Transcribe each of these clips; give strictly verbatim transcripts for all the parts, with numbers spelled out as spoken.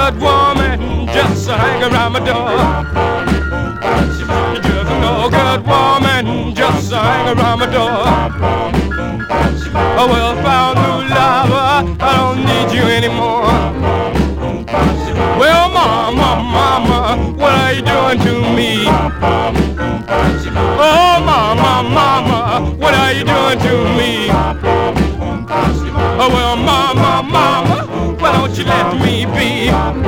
good woman just hang around my door. Just no good woman just hang around my door. Oh, well, found new lover, I don't need you anymore. Well, mama, mama, what are you doing to me? Oh, mama, mama, what are you doing to me? Oh, well, mama, mama, why don't you let me be?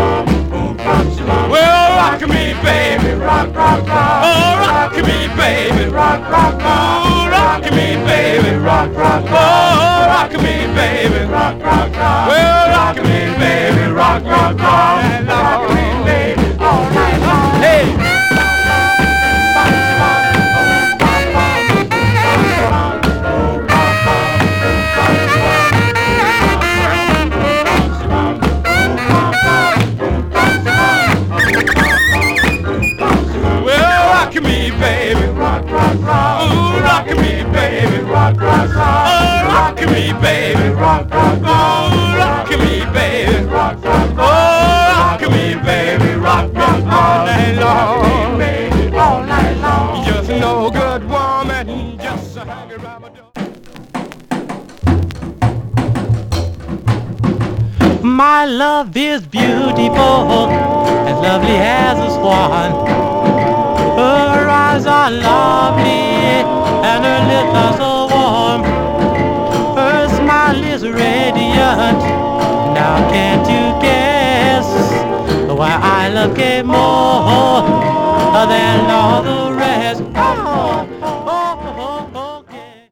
Well, rock me, baby, rock, rock, rock. Oh, rock me, baby, rock, rock, rock. Oh, rock me, baby, rock, rock, rock. Oh, rock me, baby, rock, rock, rock. Well, rock me, baby, rock, rock, rock. Rock me, baby, all night long. Hey. Baby, rock, rock, rock. Ooh, rock me, baby, rock, rock, rock. Oh, rock me, baby, rock, rock, rock. Ooh, rock me, baby, rock, rock, rock. Oh, rock me, baby, rock, rock, rock. All night long, baby, all night long. Just no good woman, just hang around my door. My love is beautiful, as lovely as a swan. Her eyes are lovely and her lips are so warm. Her smile is radiant. Now can't you guess why I love Kate more?